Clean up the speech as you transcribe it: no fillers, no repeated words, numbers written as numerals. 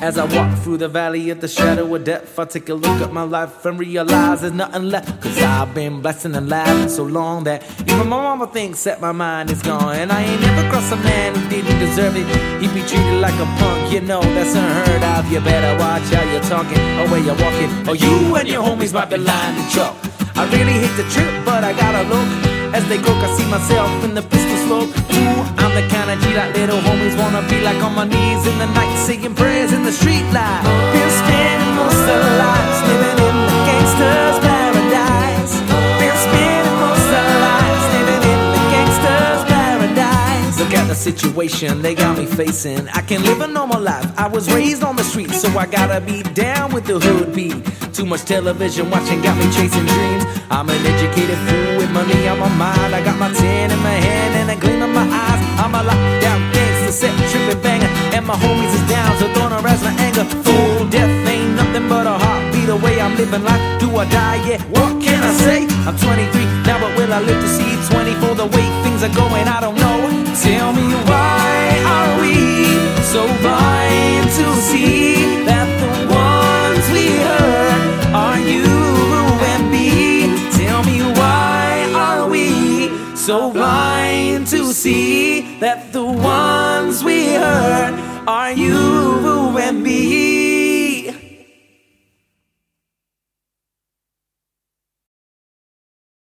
As I walk through the valley of the shadow of death, I take a look at my life and realize there's nothing left. Cause I've been blessing and laughing so long that even my mama thinks that my mind is gone. And I ain't never crossed a man who didn't deserve it. He'd be treated like a punk, you know that's unheard of. You better watch how you're talking or where you're walking, or you and your homies might be lying to chalk. I really hate the trip, but I gotta look. As they croak, I see myself in the pistol smoke. Ooh, I'm the kind of G that little homies wanna be like, on my knees in the night, singing prayers in the street light. Been spending most of their lives living in the gangster's paradise. Been spending most of their lives living in the gangster's paradise. Look at the situation they got me facing. I can live a normal life. I was raised on the streets, so I gotta be down with the hood beat. Too much television watching got me chasing dreams. I'm an educated fool with money on my mind. I got my tin in my hand and a gleam in my eyes. I'm a lockdown gangster, set tripping banger, and my homies is down, so don't arouse my anger. Full death ain't nothing but a heartbeat. The way I'm living life, do I die? Yeah, what can I say? I'm 23 now, but will I live to see 24? The way things are going, I don't know. Tell me, why are we so blind to see that the ones we hurt are you and me? Tell me, why are we so blind to see that the ones we hurt are you and me?